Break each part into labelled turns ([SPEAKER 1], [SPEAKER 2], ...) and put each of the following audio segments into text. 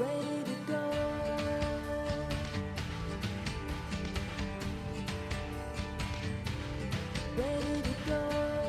[SPEAKER 1] ready to go. Ready to go.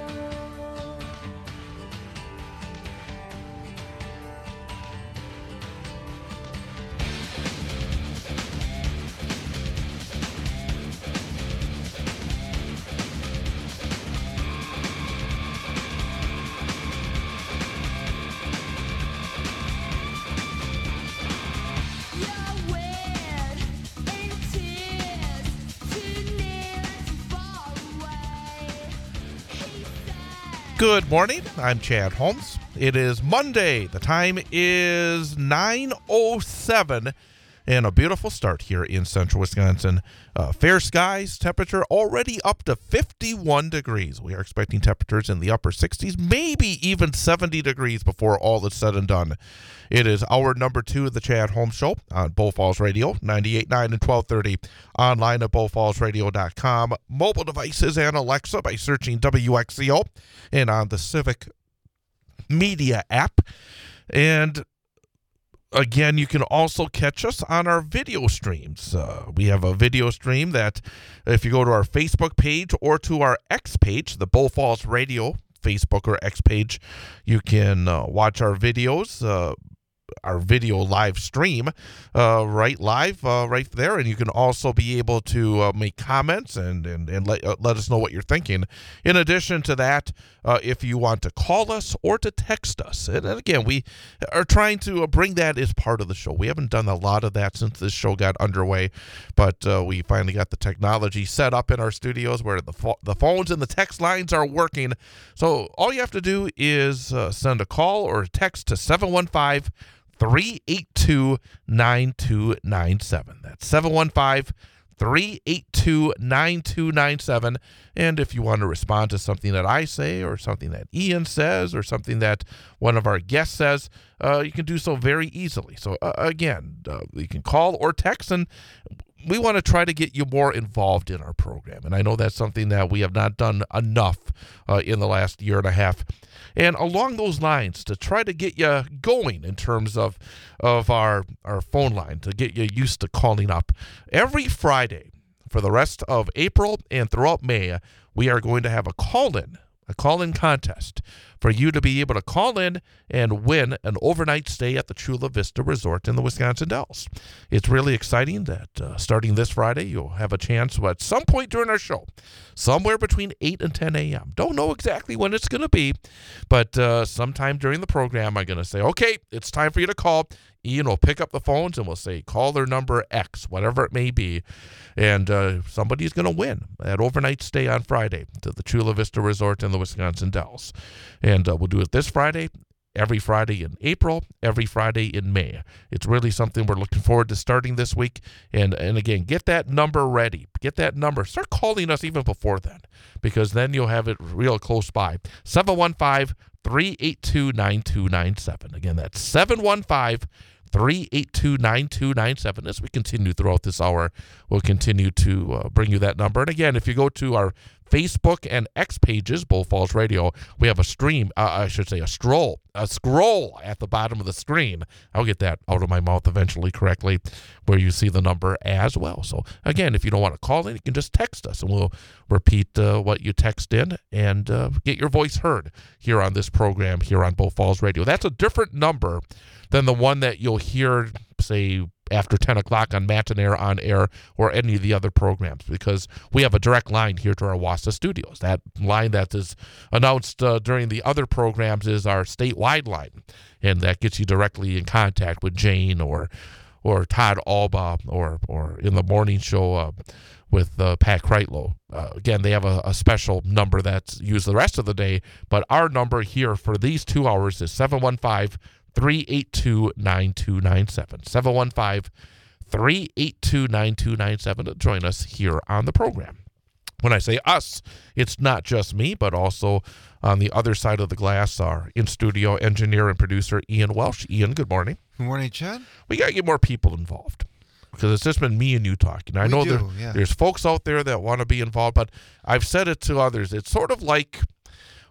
[SPEAKER 1] You're weird in tears, too near and too far away. He said.
[SPEAKER 2] Good morning. I'm Chad Holmes. It is Monday. The time is 9:07 and a beautiful start here in central Wisconsin. Fair skies, temperature already up to 51 degrees. We are expecting temperatures in the upper 60s, maybe even 70 degrees before all is said and done. It is hour number 2 of the Chad Holmes Show on Bull Falls Radio, 98.9 and 1230, online at bullfallsradio.com, mobile devices and Alexa by searching WXCO, and on the Civic Media app. And again, you can also catch us on our video streams. We have a video stream that if you go to our Facebook page or to our X page, the Bull Falls Radio Facebook or X page, you can watch our videos, our video live stream right there, and you can also be able to make comments and let us know what you're thinking. In addition to that, if you want to call us or to text us, and again, we are trying to bring that as part of the show. We haven't done a lot of that since this show got underway, but we finally got the technology set up in our studios where the phones and the text lines are working. So all you have to do is send a call or a text to 715-382-9297. That's 715-382-9297. And if you want to respond to something that I say or something that Ian says or something that one of our guests says, you can do so very easily. So again, you can call or text, and we want to try to get you more involved in our program. And I know that's something that we have not done enough in the last year and a half. And along those lines, to try to get you going in terms of our phone line, to get you used to calling up, every Friday for the rest of April and throughout May, we are going to have a call-in contest for you to be able to call in and win an overnight stay at the Chula Vista Resort in the Wisconsin Dells. It's really exciting that starting this Friday, you'll have a chance at some point during our show, somewhere between 8 and 10 a.m. Don't know exactly when it's going to be, but sometime during the program, I'm going to say, okay, it's time for you to call. Ian will pick up the phones and we'll say, call their number X, whatever it may be, and somebody's going to win that overnight stay on Friday to the Chula Vista Resort in the Wisconsin Dells. And we'll do it this Friday, every Friday in April, every Friday in May. It's really something we're looking forward to starting this week. And again, get that number ready. Get that number. Start calling us even before then, because then you'll have it real close by. 715-382-9297. Again, that's 715-382-9297. As we continue throughout this hour, we'll continue to bring you that number. And again, if you go to our Facebook and X pages, Bull Falls Radio, we have a scroll at the bottom of the screen. I'll get that out of my mouth eventually correctly, where you see the number as well. So again, if you don't want to call in, you can just text us, and we'll repeat what you text in and get your voice heard here on this program here on Bull Falls Radio. That's a different number than the one that you'll hear, say, after 10 o'clock on Matinee On Air or any of the other programs, because we have a direct line here to our Wassa studios. That line that is announced during the other programs is our statewide line, and that gets you directly in contact with Jane or Todd Alba or in the morning show with Pat Kreitlow. Again, they have a special number that's used the rest of the day, but our number here for these 2 hours is 715-382-9297. 715-382-9297 to join us here on the program. When I say us, it's not just me, but also on the other side of the glass, our in-studio engineer and producer, Ian Welsh. Ian, good morning.
[SPEAKER 3] Good morning, Chad.
[SPEAKER 2] We got to get more people involved, because it's just been me and you talking. I know there's folks out there that want to be involved, but I've said it to others. It's sort of like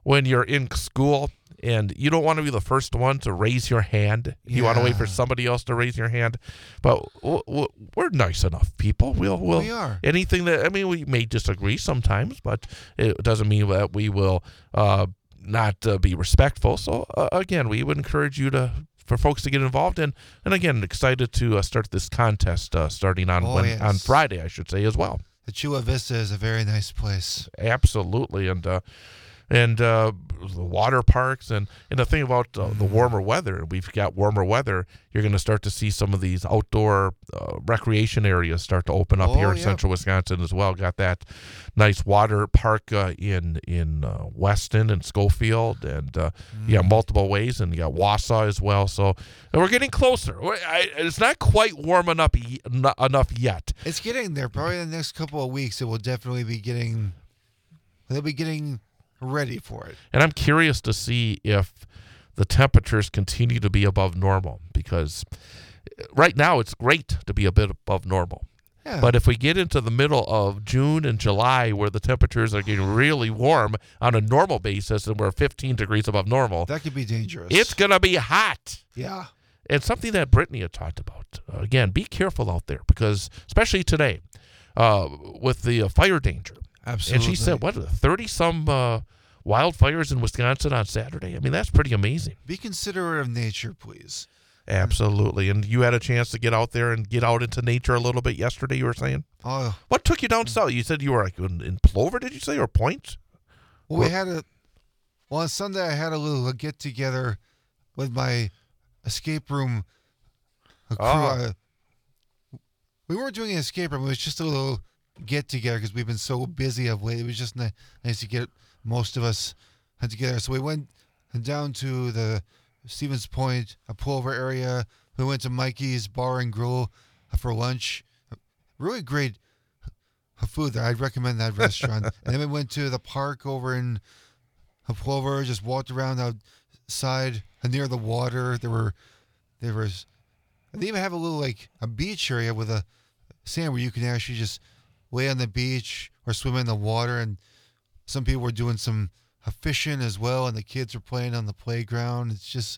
[SPEAKER 2] when you're in school and you don't want to be the first one to raise your hand. You want to wait for somebody else to raise your hand. But we're nice enough people.
[SPEAKER 3] We are.
[SPEAKER 2] Anything that, I mean, we may disagree sometimes, but it doesn't mean that we will not be respectful. So, again, we would encourage you for folks to get involved. And again, excited to start this contest starting on Friday, I should say, as well.
[SPEAKER 3] The Chula Vista is a very nice place.
[SPEAKER 2] Absolutely. And the water parks and the thing about the warmer weather, we've got warmer weather, you're going to start to see some of these outdoor recreation areas start to open up here in central Wisconsin as well. Got that nice water park in Weston and Schofield, and you got multiple ways, and you got Wausau as well. So we're getting closer. It's not quite warm enough yet.
[SPEAKER 3] It's getting there. Probably in the next couple of weeks, it will definitely be getting. They'll be getting ready for it.
[SPEAKER 2] And I'm curious to see if the temperatures continue to be above normal, because right now it's great to be a bit above normal.
[SPEAKER 3] Yeah.
[SPEAKER 2] But if we get into the middle of June and July where the temperatures are getting really warm on a normal basis and we're 15 degrees above normal,
[SPEAKER 3] that could be dangerous.
[SPEAKER 2] It's going to be hot.
[SPEAKER 3] Yeah.
[SPEAKER 2] And something that Brittany had talked about, again, be careful out there, because especially today with the fire danger.
[SPEAKER 3] Absolutely.
[SPEAKER 2] And she said, 30-some wildfires in Wisconsin on Saturday? I mean, that's pretty amazing.
[SPEAKER 3] Be considerate of nature, please.
[SPEAKER 2] Absolutely. And you had a chance to get out there and get out into nature a little bit yesterday, you were saying?
[SPEAKER 3] Oh.
[SPEAKER 2] What took you down south? You said you were like in Plover, did you say, or Point?
[SPEAKER 3] Well, on Sunday I had a little get-together with my escape room crew. We weren't doing an escape room. It was just a little get-together because we've been so busy of late. It was just nice to get most of us together. So we went down to the Stevens Point, a Plover area. We went to Mikey's Bar and Grill for lunch. Really great food there. I'd recommend that restaurant. And then we went to the park over in Plover, just walked around outside near the water. They even have a little a beach area with a sand where you can actually just lay on the beach or swim in the water, and some people were doing some fishing as well, and the kids were playing on the playground. It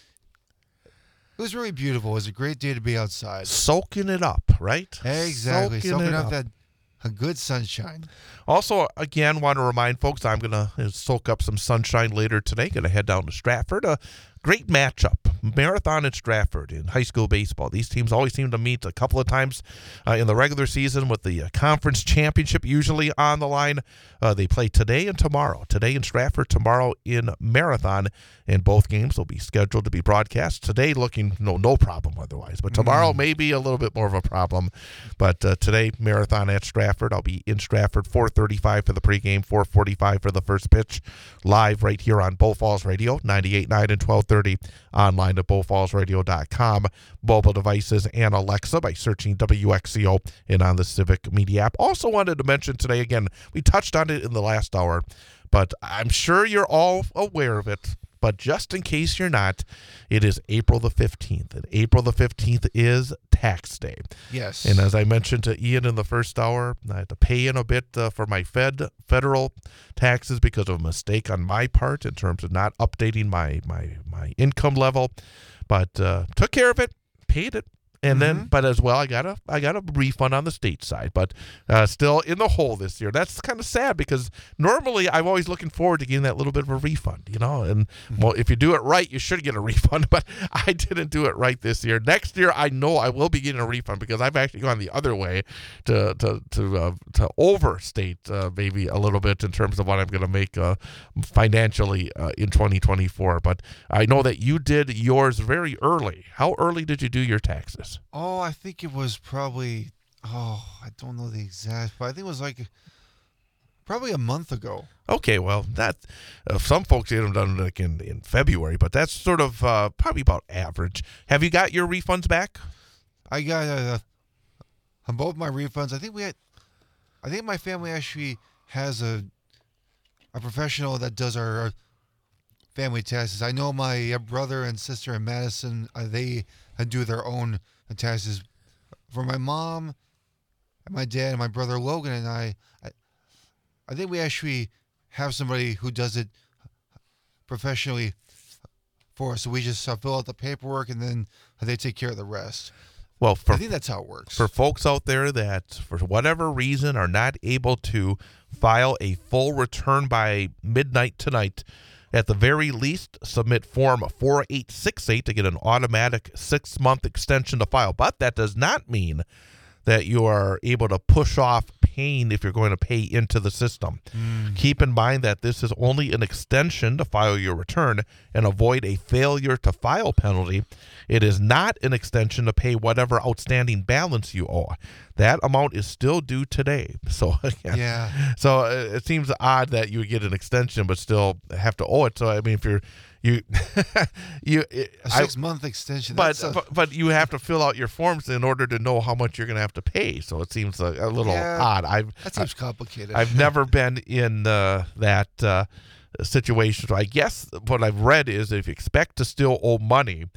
[SPEAKER 3] was really beautiful. It was a great day to be outside.
[SPEAKER 2] Soaking it up, right?
[SPEAKER 3] Exactly. Soaking up that good sunshine.
[SPEAKER 2] Also, again, want to remind folks, I'm going to soak up some sunshine later today. Going to head down to Stratford. A great matchup. Marathon and Stratford in high school baseball. These teams always seem to meet a couple of times in the regular season, with the conference championship usually on the line. They play today and tomorrow. Today in Stratford, tomorrow in Marathon. And both games will be scheduled to be broadcast. Today looking no problem otherwise. But tomorrow may be a little bit more of a problem. But today, Marathon at Stratford. I'll be in Stratford, 4:35 for the pregame, 4:45 for the first pitch. Live right here on Bow Falls Radio, 98.9 and 1230. Online at bowfallsradio.com. Mobile devices and Alexa by searching WXCO and on the Civic Media app. Also wanted to mention today, again, we touched on it in the last hour, but I'm sure you're all aware of it. But just in case you're not, it is April the 15th. And April the 15th is tax day.
[SPEAKER 3] Yes.
[SPEAKER 2] And as I mentioned to Ian in the first hour, I had to pay in a bit for my federal taxes because of a mistake on my part in terms of not updating my income level. But took care of it, paid it. And then, but as well, I got a refund on the state side, but still in the hole this year. That's kind of sad, because normally I'm always looking forward to getting that little bit of a refund, And well, if you do it right, you should get a refund. But I didn't do it right this year. Next year, I know I will be getting a refund, because I've actually gone the other way to overstate maybe a little bit in terms of what I'm going to make financially in 2024. But I know that you did yours very early. How early did you do your taxes?
[SPEAKER 3] Oh, I think it was probably, I don't know the exact, but I think it was probably a month ago.
[SPEAKER 2] Okay, well, that some folks get them done in February, but that's sort of probably about average. Have you got your refunds back?
[SPEAKER 3] I got both my refunds. I think my family actually has a professional that does our family taxes. I know my brother and sister in Madison, they do their own taxes. For my mom, and my dad, and my brother Logan and I think we actually have somebody who does it professionally for us. So we just fill out the paperwork, and then they take care of the rest.
[SPEAKER 2] Well,
[SPEAKER 3] I think that's how it works.
[SPEAKER 2] for folks out there that, for whatever reason, are not able to file a full return by midnight tonight, at the very least, submit Form 4868 to get an automatic 6-month extension to file. But that does not mean that you are able to push off paying if you're going to pay into the system. Keep in mind that this is only an extension to file your return and avoid a failure to file penalty. It is not an extension to pay whatever outstanding balance you owe. That amount is still due today. So again,
[SPEAKER 3] Yeah.
[SPEAKER 2] so it seems odd that you would get an extension but still have to owe it. So I mean, if you
[SPEAKER 3] A 6-month extension.
[SPEAKER 2] but you have to fill out your forms in order to know how much you're going to have to pay. So it seems a little odd.
[SPEAKER 3] That seems complicated.
[SPEAKER 2] I've never been in that situation. So I guess what I've read is if you expect to still owe money,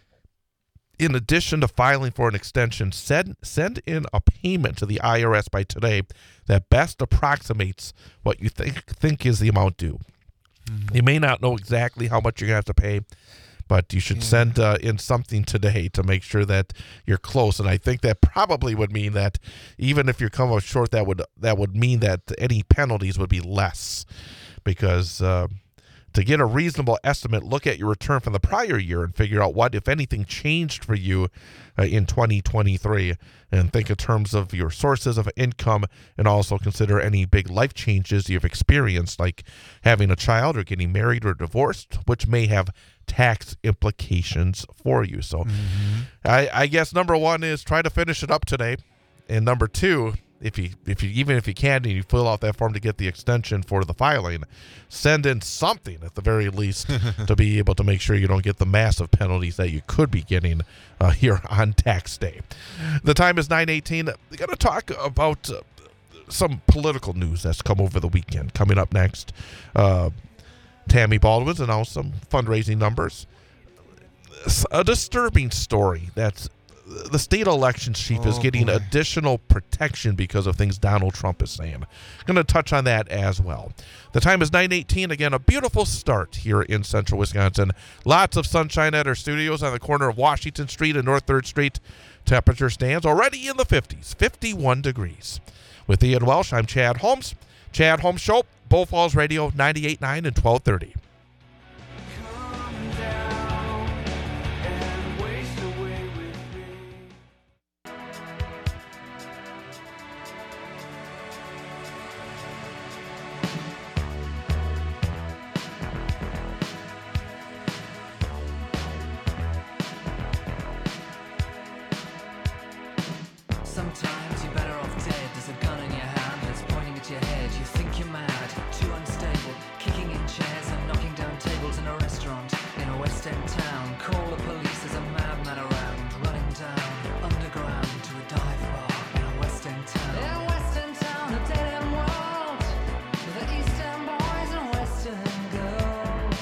[SPEAKER 2] in addition to filing for an extension, send in a payment to the IRS by today that best approximates what you think is the amount due. You may not know exactly how much you're going to have to pay, but you should send in something today to make sure that you're close. And I think that probably would mean that even if you come up short, that would mean that any penalties would be less, because to get a reasonable estimate, look at your return from the prior year and figure out what, if anything, changed for you in 2023, and think in terms of your sources of income, and also consider any big life changes you've experienced, like having a child or getting married or divorced, which may have tax implications for you. So I guess number one is try to finish it up today, and number two, if you can, and you fill out that form to get the extension for the filing, send in something at the very least to be able to make sure you don't get the massive penalties that you could be getting here on tax day. The time is 9:18. We're going to talk about some political news that's come over the weekend. Coming up next, Tammy Baldwin's announced some fundraising numbers. A disturbing story that's the state elections chief is getting additional protection because of things Donald Trump is saying. Going to touch on that as well. The time is 9:18. Again, a beautiful start here in central Wisconsin. Lots of sunshine at our studios on the corner of Washington Street and North 3rd Street. Temperature stands already in the 50s, 51 degrees. With Ian Welsh, I'm Chad Holmes. Chad Holmes Show, Bull Falls Radio, 98.9 and 1230.
[SPEAKER 4] Sometimes you're better off dead. There's a gun in your hand that's pointing at your head. You think you're mad, too unstable, kicking in chairs and knocking down tables in a restaurant in a West End town. Call the police, there's a madman around, running down underground to a dive bar in a West End town. In a West End town, a dead end world, with the East End boys and West End girls.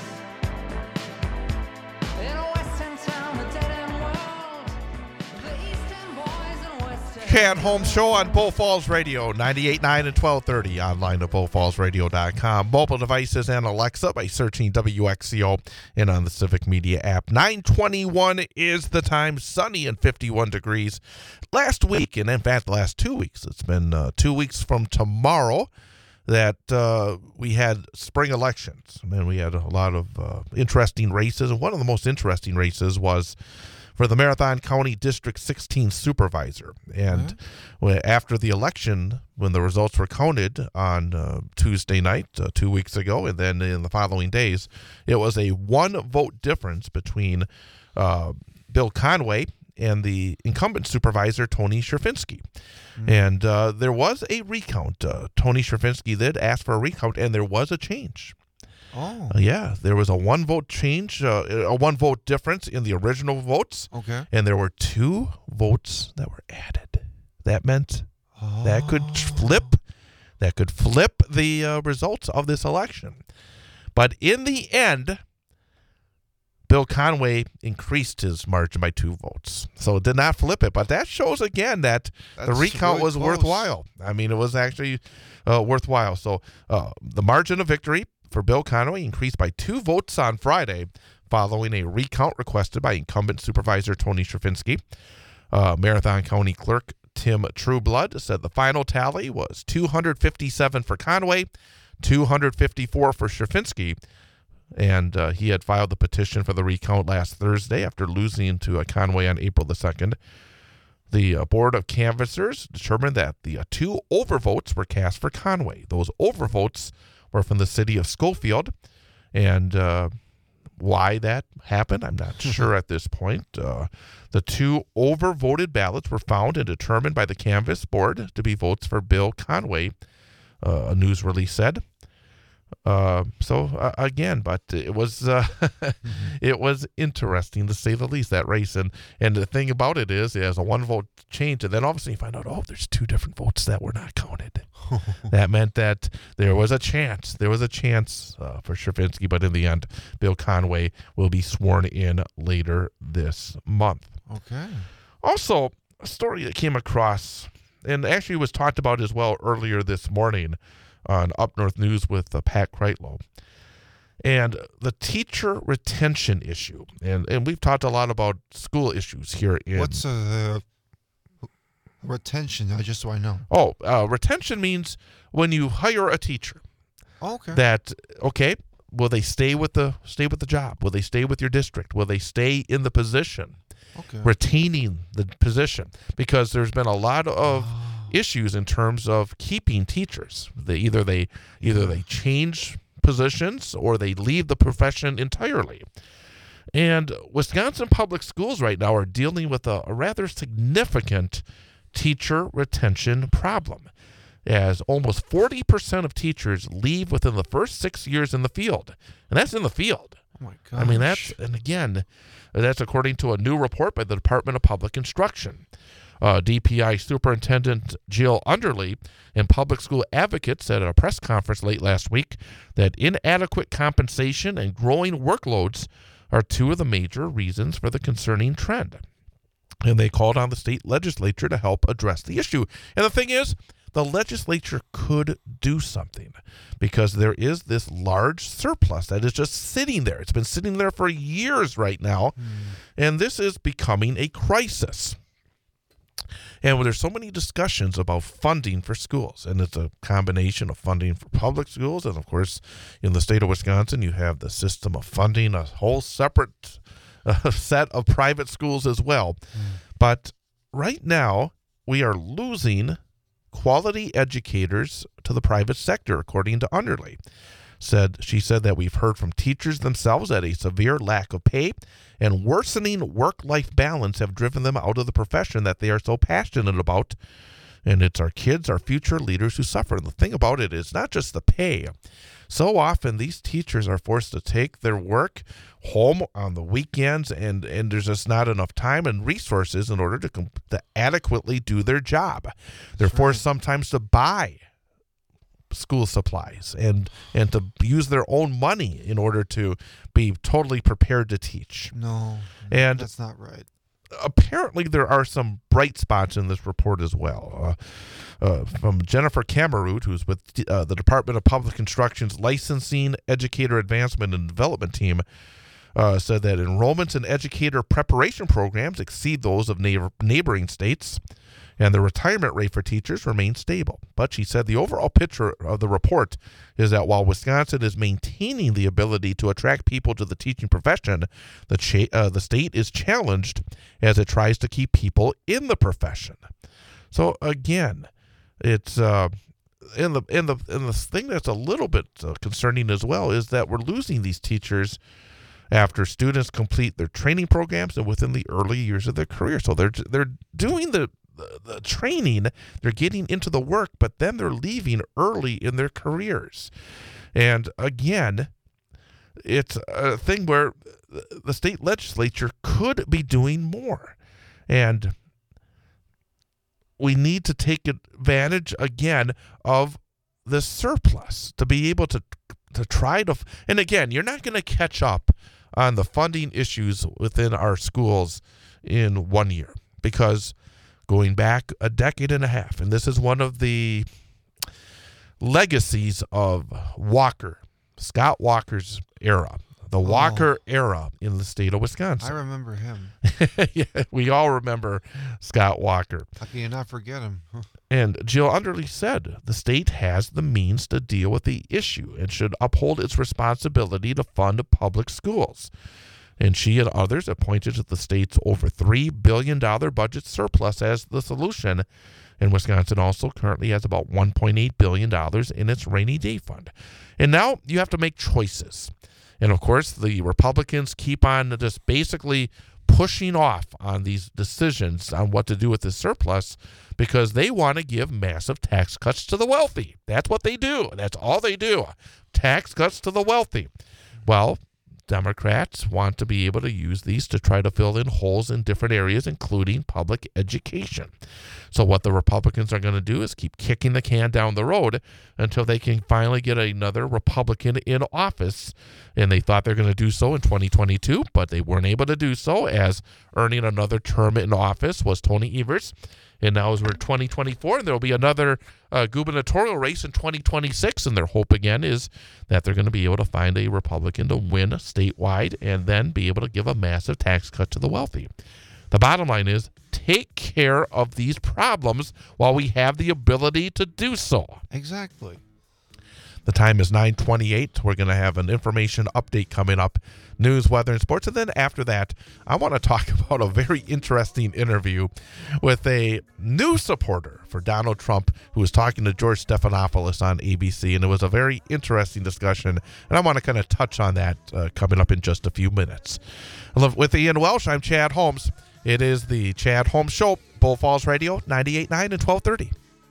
[SPEAKER 4] In a West End town, a dead end world, with the East End boys and West End.
[SPEAKER 2] Chad Holmes Show on Bull Falls Radio, 98.9 and 1230, online at bullfallsradio.com. Mobile devices and Alexa by searching WXCO, and on the Civic Media app. 9:21 is the time, sunny and 51 degrees. Last week, and in fact the last 2 weeks, it's been 2 weeks from tomorrow that we had spring elections. And we had a lot of interesting races, and one of the most interesting races was for the Marathon County District 16 supervisor. And after the election, when the results were counted on Tuesday night, 2 weeks ago, and then in the following days, it was a 1-vote difference between Bill Conway and the incumbent supervisor, Tony Sherfinsky. And there was a recount. Tony Sherfinsky did ask for a recount, and there was a change. Yeah, there was a 1-vote change, a 1-vote difference in the original votes.
[SPEAKER 3] Okay.
[SPEAKER 2] And there were 2 votes that were added. That meant that could flip the results of this election. But in the end, Bill Conway increased his margin by 2 votes. So it did not flip it. But that shows again that the
[SPEAKER 3] That's
[SPEAKER 2] recount
[SPEAKER 3] really
[SPEAKER 2] was
[SPEAKER 3] close.
[SPEAKER 2] worthwhile. I mean, it was actually worthwhile. So the margin of victory for Bill Conway increased by 2 votes on Friday following a recount requested by incumbent Supervisor Tony Stravinsky. Marathon County Clerk Tim Trueblood said the final tally was 257 for Conway, 254 for Stravinsky, and he had filed the petition for the recount last Thursday after losing to Conway on April the 2nd. The Board of Canvassers determined that the 2 overvotes were cast for Conway. Those overvotes were from the city of Schofield, and why that happened, I'm not sure at this point. The 2 overvoted ballots were found and determined by the Canvass Board to be votes for Bill Conway, a news release said. Again, but it was it was interesting to say the least, that race, and the thing about it is a 1 vote change, and then all of a sudden you find out, there's 2 different votes that were not counted. That meant that there was a chance for Stravinsky, but in the end, Bill Conway will be sworn in later this month.
[SPEAKER 3] Okay.
[SPEAKER 2] Also, a story that came across, and actually was talked about as well earlier this morning on Up North News with Pat Kreitlow, and the teacher retention issue. And we've talked a lot about school issues here in...
[SPEAKER 3] What's the retention? Just so I know.
[SPEAKER 2] Retention means when you hire a teacher.
[SPEAKER 3] Okay.
[SPEAKER 2] That, will they stay with the job? Will they stay with your district? Will they stay in the position?
[SPEAKER 3] Okay.
[SPEAKER 2] Retaining the position. Because there's been a lot of issues in terms of keeping teachers. Either they change positions or they leave the profession entirely. And Wisconsin public schools right now are dealing with a rather significant teacher retention problem, as almost 40% of teachers leave within the first 6 years in the field. And that's in the field.
[SPEAKER 3] Oh my gosh.
[SPEAKER 2] I mean, that's according to a new report by the Department of Public Instruction. DPI Superintendent Jill Underly and public school advocates said at a press conference late last week that inadequate compensation and growing workloads are 2 of the major reasons for the concerning trend. And they called on the state legislature to help address the issue. And the thing is, the legislature could do something because there is this large surplus that is just sitting there. It's been sitting there for years right now, and this is becoming a crisis. And there's so many discussions about funding for schools, and it's a combination of funding for public schools, and of course, in the state of Wisconsin, you have the system of funding a whole separate set of private schools as well. But right now, we are losing quality educators to the private sector, according to Underly. She said that we've heard from teachers themselves that a severe lack of pay and worsening work-life balance have driven them out of the profession that they are so passionate about. And it's our kids, our future leaders who suffer. And the thing about it is not just the pay. So often these teachers are forced to take their work home on the weekends, and there's just not enough time and resources in order to adequately do their job. They're forced sometimes to buy school supplies and to use their own money in order to be totally prepared to teach.
[SPEAKER 3] No,
[SPEAKER 2] and
[SPEAKER 3] that's not right.
[SPEAKER 2] Apparently there are some bright spots in this report as well. From Jennifer Cameroot, who's with the Department of Public Instruction's Licensing, Educator Advancement, and Development team, said that enrollments in educator preparation programs exceed those of neighboring states, and the retirement rate for teachers remains stable. But she said the overall picture of the report is that while Wisconsin is maintaining the ability to attract people to the teaching profession, the state is challenged as it tries to keep people in the profession. So again, it's in the thing that's a little bit concerning as well is that we're losing these teachers after students complete their training programs and within the early years of their career. So they're doing the training, they're getting into the work, but then they're leaving early in their careers. And again, it's a thing where the state legislature could be doing more. And we need to take advantage again of the surplus to be able to try to, and again, you're not going to catch up on the funding issues within our schools in 1 year, because going back a decade and a half, and this is one of the legacies of Walker Scott Walker's era, the Walker era in the state of Wisconsin.
[SPEAKER 3] I remember him.
[SPEAKER 2] Yeah, we all remember Scott Walker.
[SPEAKER 3] How can you not forget him?
[SPEAKER 2] And Jill Underly said the state has the means to deal with the issue and should uphold its responsibility to fund public schools. And she and others have pointed to the state's over $3 billion budget surplus as the solution. And Wisconsin also currently has about $1.8 billion in its rainy day fund. And now you have to make choices. And of course, the Republicans keep on just basically pushing off on these decisions on what to do with the surplus because they want to give massive tax cuts to the wealthy. That's what they do. That's all they do. Tax cuts to the wealthy. Well, Democrats want to be able to use these to try to fill in holes in different areas, including public education. So what the Republicans are going to do is keep kicking the can down the road until they can finally get another Republican in office. And they thought they're going to do so in 2022, but they weren't able to do so, as earning another term in office was Tony Evers. And now as we're 2024, and there will be another gubernatorial race in 2026. And their hope again is that they're going to be able to find a Republican to win statewide and then be able to give a massive tax cut to the wealthy. The bottom line is take care of these problems while we have the ability to do so.
[SPEAKER 3] Exactly.
[SPEAKER 2] The time is 9:28. We're going to have an information update coming up, news, weather, and sports. And then after that, I want to talk about a very interesting interview with a new supporter for Donald Trump who was talking to George Stephanopoulos on ABC. And it was a very interesting discussion. And I want to kind of touch on that coming up in just a few minutes. With Ian Welsh, I'm Chad Holmes. It is the Chad Holmes Show, Bull Falls Radio, 98.9 and 1230.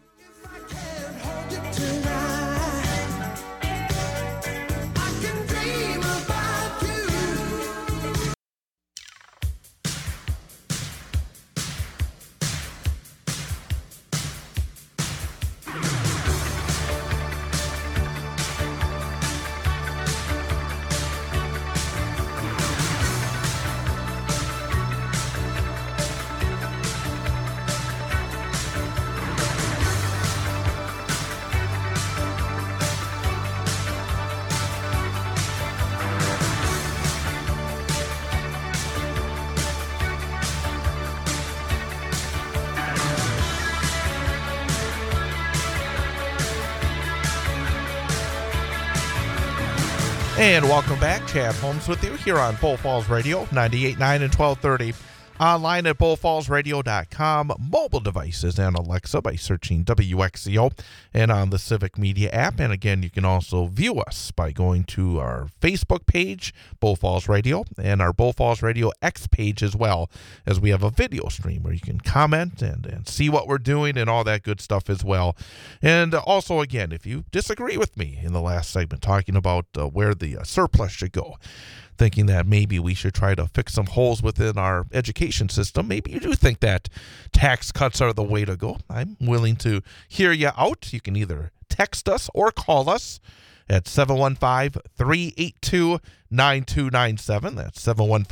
[SPEAKER 2] And welcome back. Chad Holmes with you here on Bull Falls Radio, 98.9 and 1230. Online at bullfallsradio.com, mobile devices and Alexa by searching WXCO, and on the Civic Media app. And again, you can also view us by going to our Facebook page, Bull Falls Radio, and our Bull Falls Radio X page as well, as we have a video stream where you can comment and see what we're doing and all that good stuff as well. And also, again, if you disagree with me in the last segment talking about where the surplus should go, thinking that maybe we should try to fix some holes within our education system. Maybe you do think that tax cuts are the way to go. I'm willing to hear you out. You can either text us or call us at 715-382-9297. That's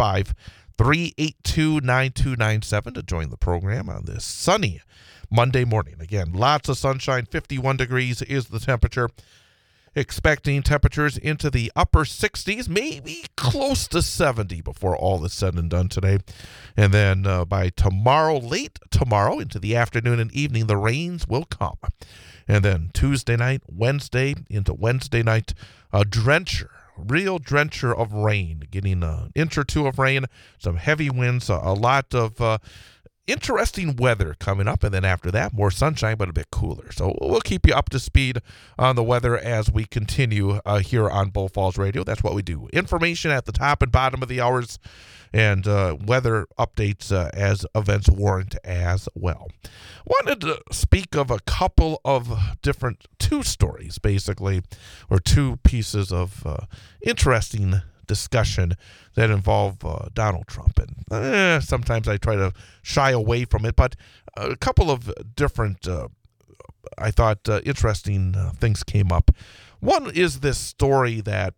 [SPEAKER 2] 715-382-9297 to join the program on this sunny Monday morning. Again, lots of sunshine, 51 degrees is the temperature. Expecting temperatures into the upper 60s, maybe close to 70 before all is said and done today. And then by tomorrow, late tomorrow, into the afternoon and evening, the rains will come. And then Tuesday night, Wednesday, into Wednesday night, a real drencher of rain, getting an inch or two of rain, some heavy winds, a lot of interesting weather coming up, and then after that, more sunshine, but a bit cooler. So we'll keep you up to speed on the weather as we continue here on Bull Falls Radio. That's what we do. Information at the top and bottom of the hours, and weather updates as events warrant as well. Wanted to speak of a couple of different two stories, basically, or two pieces of interesting discussion that involve Donald Trump. And sometimes I try to shy away from it, but a couple of different, I thought, interesting things came up. One is this story that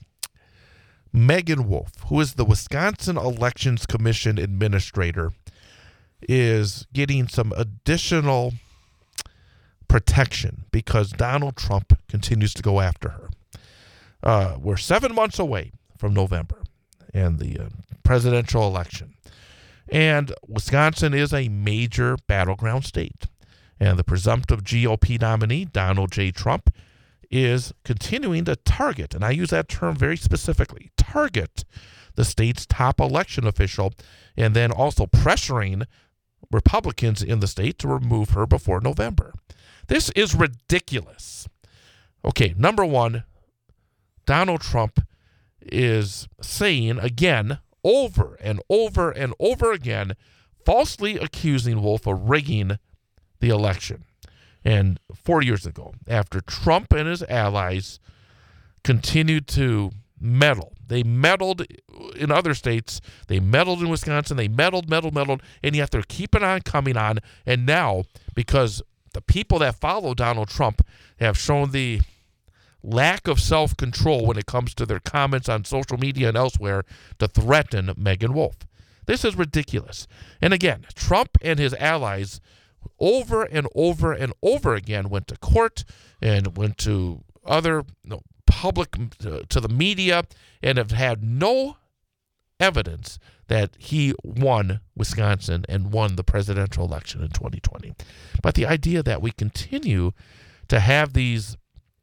[SPEAKER 2] Megan Wolf, who is the Wisconsin Elections Commission administrator, is getting some additional protection because Donald Trump continues to go after her. We're 7 months away from November and the presidential election. And Wisconsin is a major battleground state. And the presumptive GOP nominee, Donald J. Trump, is continuing to target, and I use that term very specifically, target the state's top election official, and then also pressuring Republicans in the state to remove her before November. This is ridiculous. Okay, number one, Donald Trump is saying again, over and over and over again, falsely accusing Wolf of rigging the election. And 4 years ago, after Trump and his allies continued to meddle, they meddled in other states, they meddled in Wisconsin, they meddled, and yet they're keeping on coming on. And now, because the people that follow Donald Trump have shown the lack of self-control when it comes to their comments on social media and elsewhere to threaten Megan Wolf. This is ridiculous. And again, Trump and his allies over and over and over again went to court and went to other public, to the media, and have had no evidence that he won Wisconsin and won the presidential election in 2020. But the idea that we continue to have these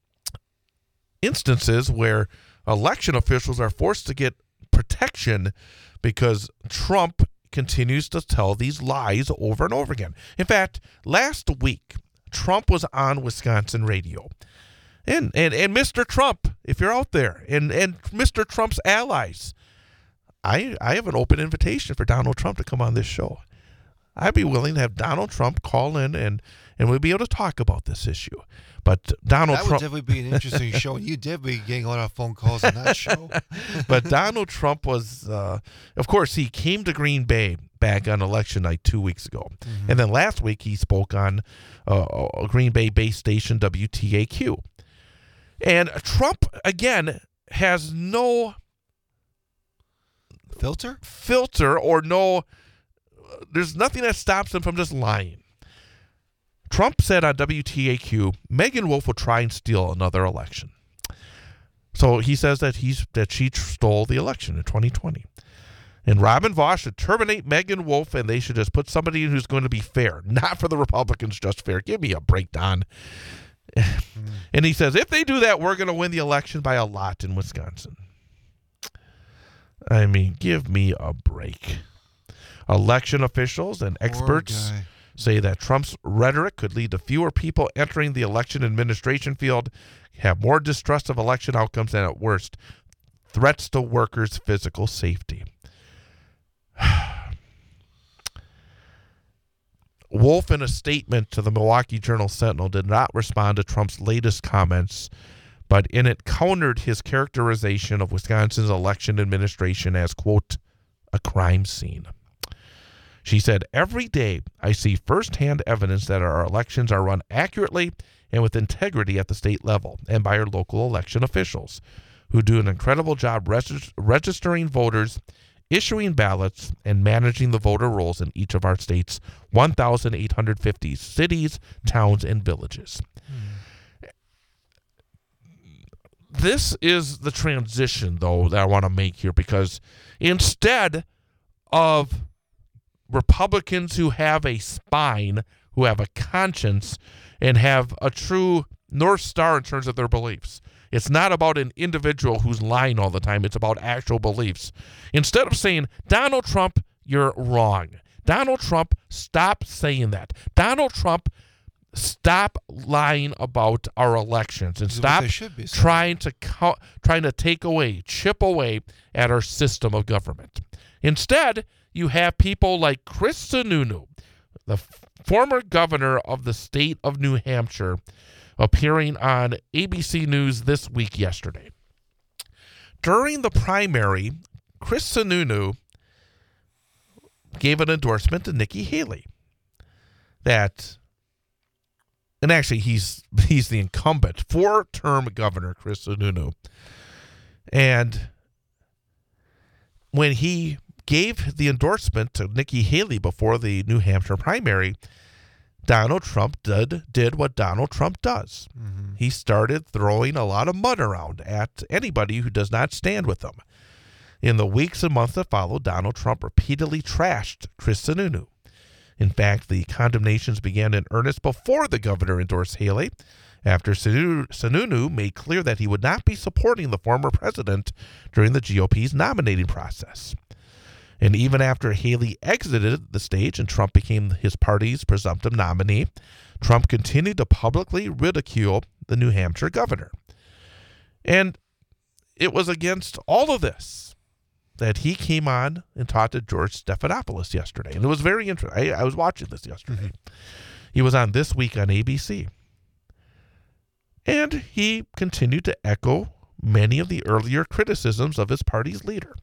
[SPEAKER 2] instances where election officials are forced to get protection because Trump continues to tell these lies over and over again. In fact, last week, Trump was on Wisconsin radio. And Mr. Trump, if you're out there, and Mr. Trump's allies, I have an open invitation for Donald Trump to come on this show. I'd be willing to have Donald Trump call in and we'll be able to talk about this issue. But Donald Trump...
[SPEAKER 3] That would definitely be an interesting show, and you did be getting a lot of phone calls on that show.
[SPEAKER 2] But Donald Trump was, of course, he came to Green Bay back on election night 2 weeks ago. Mm-hmm. And then last week he spoke on a Green Bay-based station, WTAQ. And Trump, again, has no... Filter or no... There's nothing that stops him from just lying. Trump said on WTAQ, Megan Wolf will try and steal another election. So he says that she stole the election in 2020. And Robin Vos should terminate Megan Wolf, and they should just put somebody in who's going to be fair. Not for the Republicans, just fair. Give me a break, Don. And he says, if they do that, we're going to win the election by a lot in Wisconsin. I mean, give me a break. Election officials and experts say that Trump's rhetoric could lead to fewer people entering the election administration field, have more distrust of election outcomes, and at worst, threats to workers' physical safety. Wolf, in a statement to the Milwaukee Journal-Sentinel, did not respond to Trump's latest comments, but in it countered his characterization of Wisconsin's election administration as, quote, a crime scene. She said, every day I see firsthand evidence that our elections are run accurately and with integrity at the state level and by our local election officials, who do an incredible job registering voters, issuing ballots, and managing the voter rolls in each of our state's 1,850 cities, towns, and villages. This is the transition, though, that I want to make here, because instead of Republicans who have a spine, who have a conscience, and have a true North Star in terms of their beliefs. It's not about an individual who's lying all the time. It's about actual beliefs. Instead of saying, Donald Trump, you're wrong. Donald Trump, stop saying that. Donald Trump, stop lying about our elections and stop trying to take away, chip away at our system of government. Instead, you have people like Chris Sununu, the former governor of the state of New Hampshire, appearing on ABC News This Week yesterday. During the primary, Chris Sununu gave an endorsement to Nikki Haley. And actually, he's the incumbent, 4-term governor, Chris Sununu. And when he gave the endorsement to Nikki Haley before the New Hampshire primary, Donald Trump did what Donald Trump does. Mm-hmm. he started throwing a lot of mud around at anybody who does not stand with him. In the weeks and months that followed, Donald Trump repeatedly trashed Chris Sununu. In fact, the condemnations began in earnest before the governor endorsed Haley, after Sununu made clear that he would not be supporting the former president during the GOP's nominating process. And even after Haley exited the stage and Trump became his party's presumptive nominee, Trump continued to publicly ridicule the New Hampshire governor. And it was against all of this that he came on and talked to George Stephanopoulos yesterday. And it was very interesting. I was watching this yesterday. He was on This Week on ABC. And he continued to echo many of the earlier criticisms of his party's leader.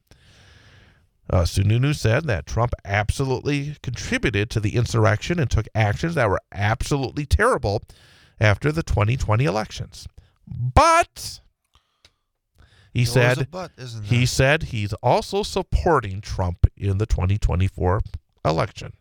[SPEAKER 2] Sununu said that Trump absolutely contributed to the insurrection and took actions that were absolutely terrible after the 2020 elections. But he said he's also supporting Trump in the 2024 election.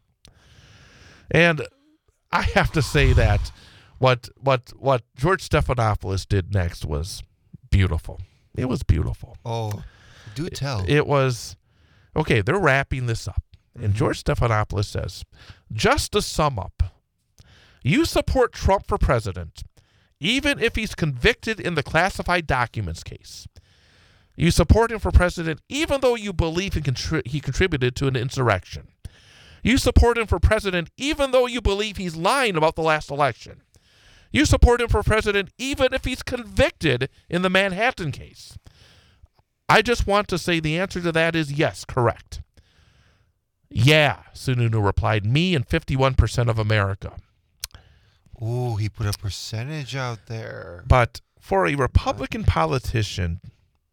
[SPEAKER 2] And I have to say that what George Stephanopoulos did next was beautiful. It was beautiful.
[SPEAKER 3] Oh, do tell.
[SPEAKER 2] It was, okay, they're wrapping this up. And George Stephanopoulos says, just to sum up, you support Trump for president, even if he's convicted in the classified documents case. You support him for president, even though you believe he contributed to an insurrection. You support him for president, even though you believe he's lying about the last election. You support him for president, even if he's convicted in the Manhattan case. I just want to say the answer to that is yes, correct. Yeah, Sununu replied, me and 51% of America.
[SPEAKER 3] Ooh, he put a percentage out there.
[SPEAKER 2] But for a Republican politician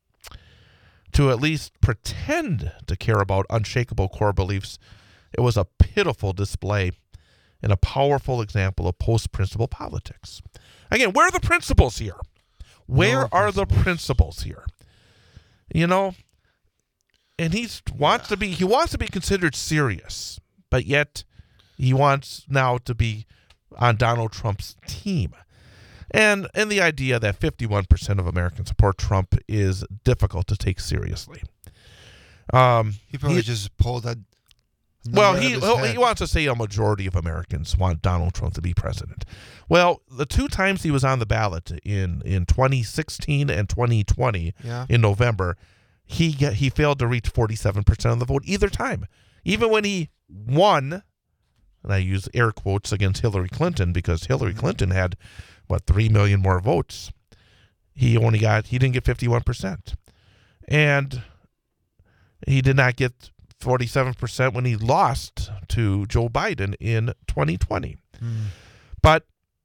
[SPEAKER 2] to at least pretend to care about unshakable core beliefs, it was a pitiful display and a powerful example of post-principle politics. Again, where are the principles here? Where are the principles here? You know, and he wants to be considered serious, but yet he wants now to be on Donald Trump's team. And the idea that 51% of Americans support Trump is difficult to take seriously.
[SPEAKER 3] He probably just pulled that.
[SPEAKER 2] Well, he wants to say a majority of Americans want Donald Trump to be president. Well, the two times he was on the ballot in 2016 and 2020 in November, he failed to reach 47% of the vote either time. Even when he won, and I use air quotes against Hillary Clinton because Hillary Clinton had 3 million more votes. He didn't get 51%. And he did not get 47% when he lost to Joe Biden in 2020. But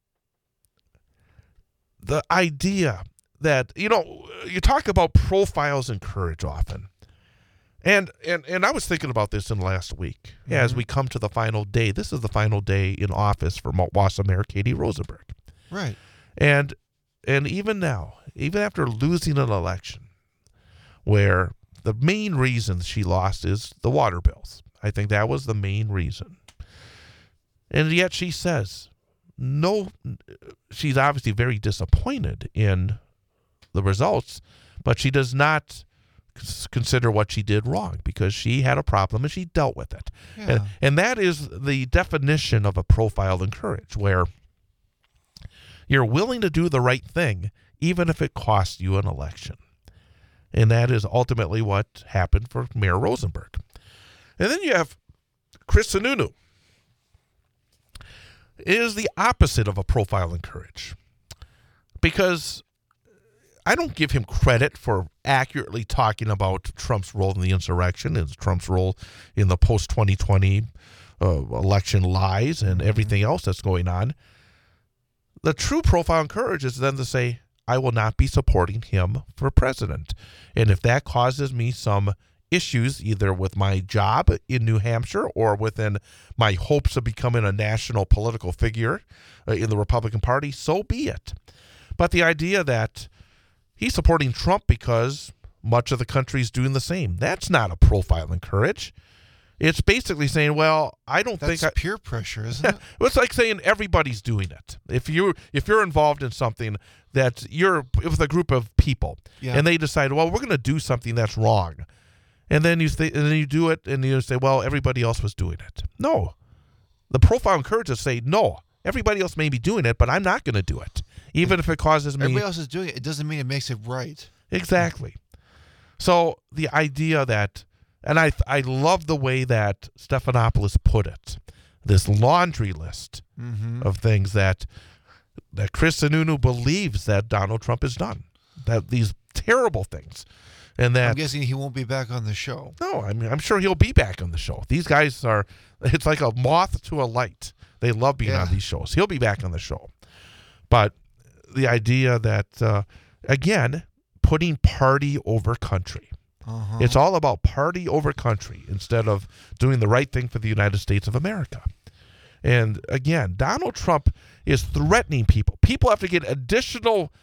[SPEAKER 2] the idea that, you talk about profiles in courage often. And I was thinking about this in the last week as we come to the final day. This is the final day in office for Wausau Mayor Katie Rosenberg.
[SPEAKER 3] Right.
[SPEAKER 2] And even now, even after losing an election where the main reason she lost is the water bills. I think that was the main reason. And yet she says, no, she's obviously very disappointed in the results, but she does not consider what she did wrong because she had a problem and she dealt with it. Yeah. And that is the definition of a profile in courage, where you're willing to do the right thing even if it costs you an election. And that is ultimately what happened for Mayor Rosenberg. And then you have Chris Sununu. It is the opposite of a profile in courage, because I don't give him credit for accurately talking about Trump's role in the insurrection and Trump's role in the post-2020 election lies and everything else that's going on. The true profile in courage is then to say, I will not be supporting him for president. And if that causes me some issues, either with my job in New Hampshire or within my hopes of becoming a national political figure in the Republican Party, so be it. But the idea that he's supporting Trump because much of the country is doing the same, that's not a profile in courage. It's basically saying, well, I don't
[SPEAKER 3] That's
[SPEAKER 2] think
[SPEAKER 3] peer pressure, isn't it?
[SPEAKER 2] it's like saying everybody's doing it. If you're involved in something that you're with a group of people,
[SPEAKER 3] Yeah.
[SPEAKER 2] and they decide, well, we're going to do something that's wrong, and then you do it, and you say, well, everybody else was doing it. No, the profile encourages say, no, everybody else may be doing it, but I'm not going to do it, even if it causes me.
[SPEAKER 3] Everybody else is doing it. It doesn't mean it makes it right.
[SPEAKER 2] Exactly. So the idea that, and I love the way that Stephanopoulos put it, this laundry list of things that Chris Sununu believes that Donald Trump has done, that these terrible things, and that
[SPEAKER 3] I'm guessing he won't be back on the show.
[SPEAKER 2] no, I mean I'm sure he'll be back on the show. These guys are, it's like a moth to a light. They love being
[SPEAKER 3] Yeah.
[SPEAKER 2] on these shows. He'll be back on the show, but the idea that again, putting party over country.
[SPEAKER 3] Uh-huh.
[SPEAKER 2] It's all about party over country instead of doing the right thing for the United States of America. And again, Donald Trump is threatening people. People have to get additional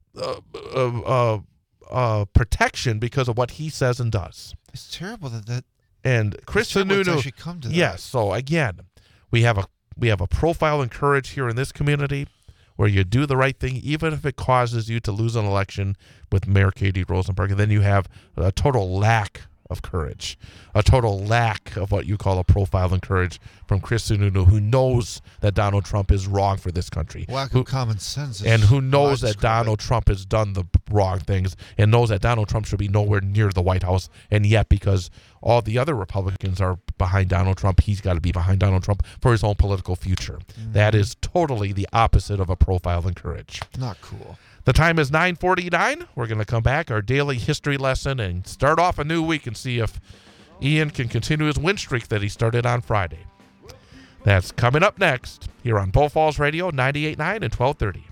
[SPEAKER 2] protection because of what he says and does.
[SPEAKER 3] It's terrible that
[SPEAKER 2] And Chris
[SPEAKER 3] it's terrible it's
[SPEAKER 2] Sununu,
[SPEAKER 3] actually come to that.
[SPEAKER 2] yes. So again, we have a profile and courage here in this community where you do the right thing, even if it causes you to lose an election with Mayor Katie Rosenberg. And then you have a total lack of courage, a total lack of what you call a profile and courage from Chris Sununu, who knows that Donald Trump is wrong for this country.
[SPEAKER 3] Lack of common sense. Is
[SPEAKER 2] And who knows that
[SPEAKER 3] widespread.
[SPEAKER 2] Donald Trump has done the wrong things and knows that Donald Trump should be nowhere near the White House. And yet, because all the other Republicans are behind Donald Trump, he's got to be behind Donald Trump for his own political future. That is totally the opposite of a profile and courage.
[SPEAKER 3] Not cool.
[SPEAKER 2] The time is 9:49. We're going to come back, our daily history lesson, and start off a new week and see if Ian can continue his win streak that he started on Friday. That's coming up next here on Bull Falls Radio 98.9 and 1230.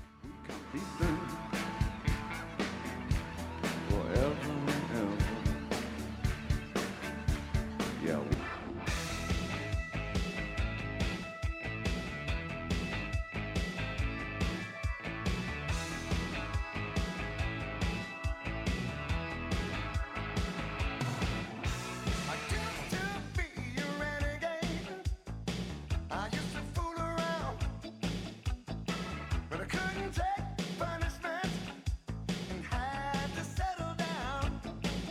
[SPEAKER 5] Forever and ever. Yeah.
[SPEAKER 6] I used to be a renegade. I used to fool around, but I couldn't take punishment and had to settle down.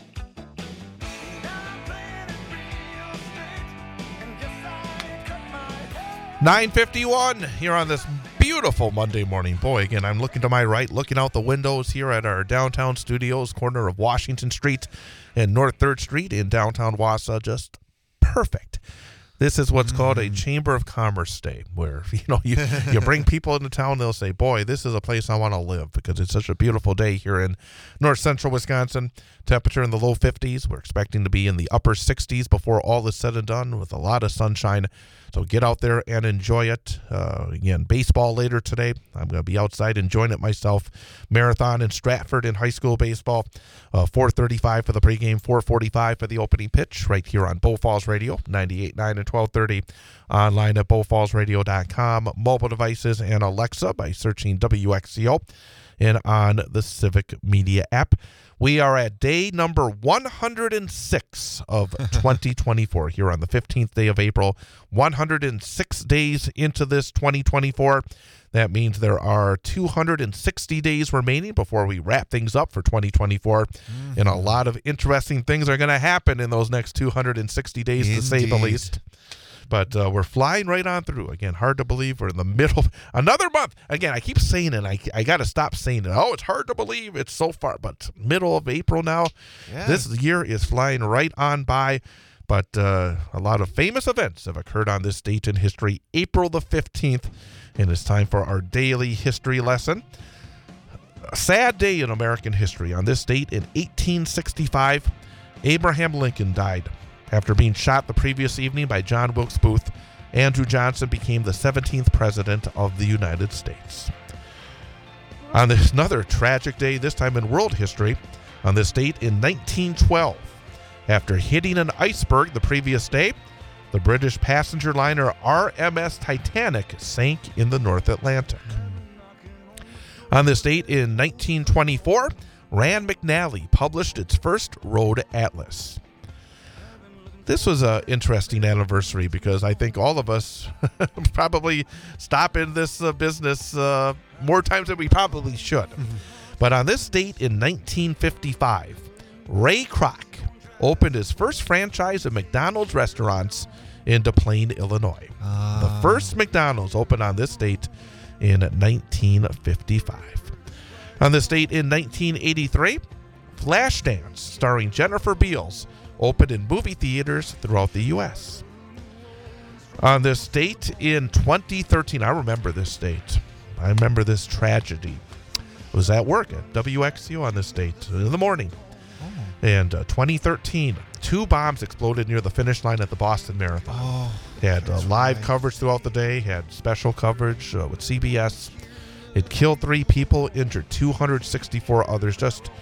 [SPEAKER 6] Now I'm playing it real straight, and yes, I cut my hair.
[SPEAKER 2] 9:51 here on this beautiful Monday morning. Boy, again, I'm looking to my right, looking out the windows here at our downtown studios, corner of Washington Street and North 3rd Street in downtown Wausau. Just perfect. This is what's called a Chamber of Commerce Day, where you bring people into town, they'll say, boy, this is a place I want to live because it's such a beautiful day here in north central Wisconsin. Temperature in the low 50s. We're expecting to be in the upper 60s before all is said and done with a lot of sunshine. So get out there and enjoy it. Again, baseball later today. I'm going to be outside enjoying it myself. Marathon in Stratford in high school baseball. 4:35 for the pregame, 4:45 for the opening pitch right here on Bull Falls Radio, 98.9 and 1230. Online at bullfallsradio.com. Mobile devices and Alexa by searching WXCO and on the Civic Media app. We are at day number 106 of 2024 here on the 15th day of April. 106 days into this 2024. That means there are 260 days remaining before we wrap things up for 2024. And a lot of interesting things are going to happen in those next 260 days, to say the
[SPEAKER 3] Indeed.
[SPEAKER 2] least. But we're flying right on through. Again, hard to believe we're in the middle of another month. Again, I keep saying it. I got to stop saying it. Oh, it's hard to believe it's so far. But middle of April now.
[SPEAKER 3] Yeah.
[SPEAKER 2] This year is flying right on by. But a lot of famous events have occurred on this date in history, April the 15th. And it's time for our daily history lesson. A sad day in American history. On this date in 1865, Abraham Lincoln died. After being shot the previous evening by John Wilkes Booth, Andrew Johnson became the 17th president of the United States. On this another tragic day, this time in world history, on this date in 1912, after hitting an iceberg the previous day, the British passenger liner RMS Titanic sank in the North Atlantic. On this date in 1924, Rand McNally published its first road atlas. This was an interesting anniversary because I think all of us probably stop in this business more times than we probably should. But on this date in 1955, Ray Kroc opened his first franchise of McDonald's restaurants in Des Plaines, Illinois. The first McDonald's opened on this date in 1955. On this date in 1983, Flashdance, starring Jennifer Beals, opened in movie theaters throughout the U.S. On this date in 2013, I remember this date. I remember this tragedy. I was at work at WXU on this date in the morning. And 2013, 2 bombs exploded near the finish line at the Boston Marathon. Had live coverage throughout the day, had special coverage with CBS. It killed 3 people, injured 264 others. Just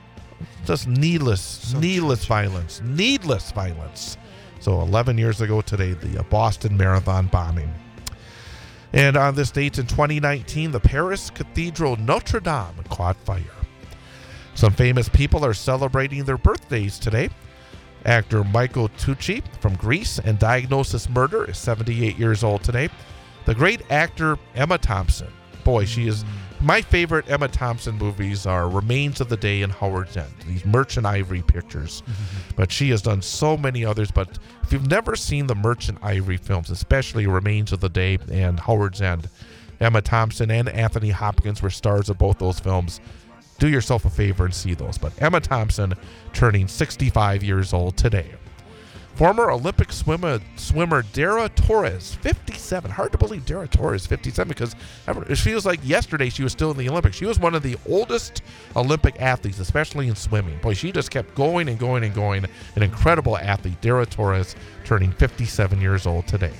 [SPEAKER 2] needless violence. Needless violence. So 11 years ago today, the Boston Marathon bombing. And on this date in 2019, the Paris Cathedral Notre Dame caught fire. Some famous people are celebrating their birthdays today. Actor Michael Tucci from Grease and Diagnosis Murder is 78 years old today. The great actor Emma Thompson. Boy, she is... My favorite Emma Thompson movies are Remains of the Day and Howard's End, these Merchant Ivory pictures. But she has done so many others. But if you've never seen the Merchant Ivory films, especially Remains of the Day and Howard's End, Emma Thompson and Anthony Hopkins were stars of both those films. Do yourself a favor and see those. But Emma Thompson turning 65 years old today. Former Olympic swimmer Dara Torres, 57. Hard to believe Dara Torres, 57, because it feels like yesterday she was still in the Olympics. She was one of the oldest Olympic athletes, especially in swimming. Boy, she just kept going and going and going. An incredible athlete, Dara Torres, turning 57 years old today.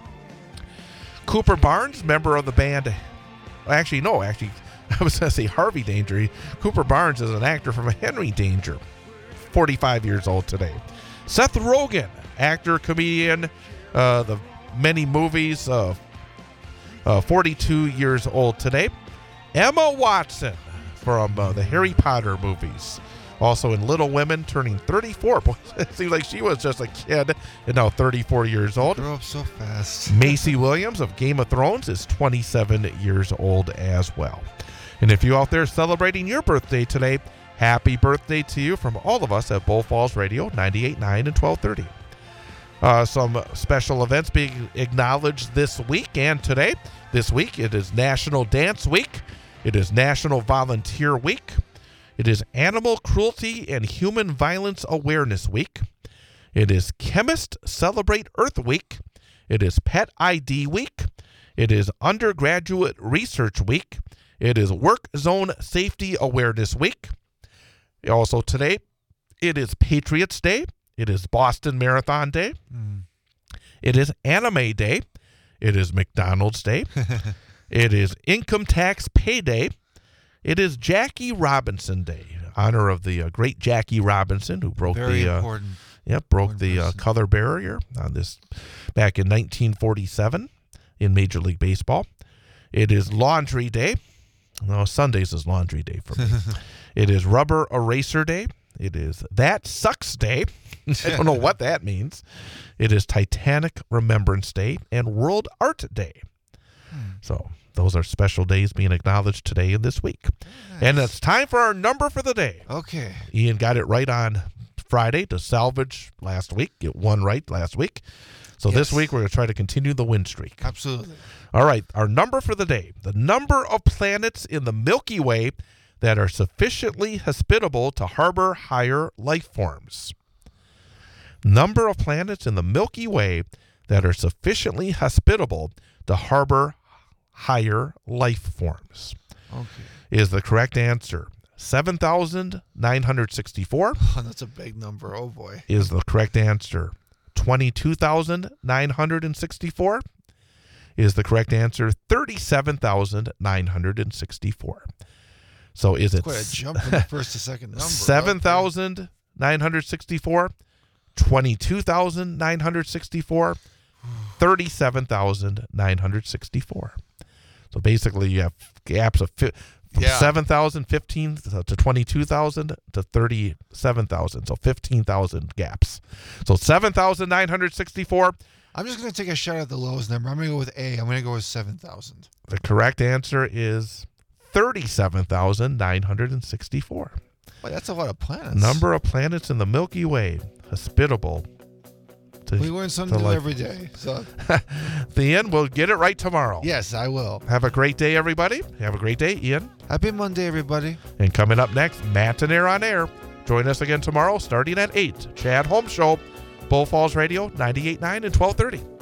[SPEAKER 2] Cooper Barnes, member of the band. Actually, I was going to say Harvey Danger. Cooper Barnes is an actor from Henry Danger, 45 years old today. Seth Rogen, actor, comedian, the many movies, 42 years old today. Emma Watson from the Harry Potter movies, also in Little Women, turning 34. Boy, it seems like she was just a kid and now 34 years old.
[SPEAKER 3] Grew up so fast.
[SPEAKER 2] Macy Williams of Game of Thrones is 27 years old as well. And if you out there celebrating your birthday today, happy birthday to you from all of us at Bull Falls Radio, 98.9 and 1230. Some special events being acknowledged this week and today. This week, it is National Dance Week. It is National Volunteer Week. It is Animal Cruelty and Human Violence Awareness Week. It is Chemist Celebrate Earth Week. It is Pet ID Week. It is Undergraduate Research Week. It is Work Zone Safety Awareness Week. Also today, it is Patriots Day. It is Boston Marathon Day. It is Anime Day. It is McDonald's Day. It is Income Tax Payday. It is Jackie Robinson Day, honor of the great Jackie Robinson, who broke
[SPEAKER 3] Very
[SPEAKER 2] the
[SPEAKER 3] important.
[SPEAKER 2] broke the
[SPEAKER 3] person.
[SPEAKER 2] color barrier on this back in 1947 in Major League Baseball. It is Laundry Day. No, Sundays is Laundry Day for me. It is Rubber Eraser Day. It is That Sucks Day. I don't know what that means. It is Titanic Remembrance Day and World Art Day. So those are special days being acknowledged today and this week. And it's time for our number for the day.
[SPEAKER 3] Okay.
[SPEAKER 2] Ian got it right on Friday to salvage last week. Get one right last week. So this
[SPEAKER 3] Yes.
[SPEAKER 2] week we're going to try to continue the win streak.
[SPEAKER 3] Absolutely.
[SPEAKER 2] All right, our number for the day. The number of planets in the Milky Way that are sufficiently hospitable to harbor higher life forms. Number of planets in the Milky Way that are sufficiently hospitable to harbor higher life forms.
[SPEAKER 3] Okay.
[SPEAKER 2] Is the correct answer 7,964?
[SPEAKER 3] Oh, that's a big number. Oh, boy.
[SPEAKER 2] Is the correct answer 22,964? Is the correct answer 37,964? So is it
[SPEAKER 3] Quite a jump from the first to second number.
[SPEAKER 2] 7,964, 22,964, 37,964? So basically you have gaps of From
[SPEAKER 3] Yeah.
[SPEAKER 2] 7,000, 15 to 22,000 to 37,000. So 15,000 gaps. So 7,964.
[SPEAKER 3] I'm just going to take a shot at the lowest number. I'm going to go with A. I'm going to go with 7,000.
[SPEAKER 2] The correct answer is 37,964.
[SPEAKER 3] Boy, that's a lot of planets.
[SPEAKER 2] Number of planets in the Milky Way. Hospitable. To
[SPEAKER 3] We learn something
[SPEAKER 2] to
[SPEAKER 3] new
[SPEAKER 2] life.
[SPEAKER 3] every day. So,
[SPEAKER 2] Ian, we'll get it right tomorrow.
[SPEAKER 3] yes, I will.
[SPEAKER 2] Have a great day, everybody. Have a great day, Ian.
[SPEAKER 3] Happy Monday, everybody.
[SPEAKER 2] And coming up next, Matt and Air on Air. Join us again tomorrow starting at 8. Chad Holmes Show, Bull Falls Radio, 98.9 and 1230.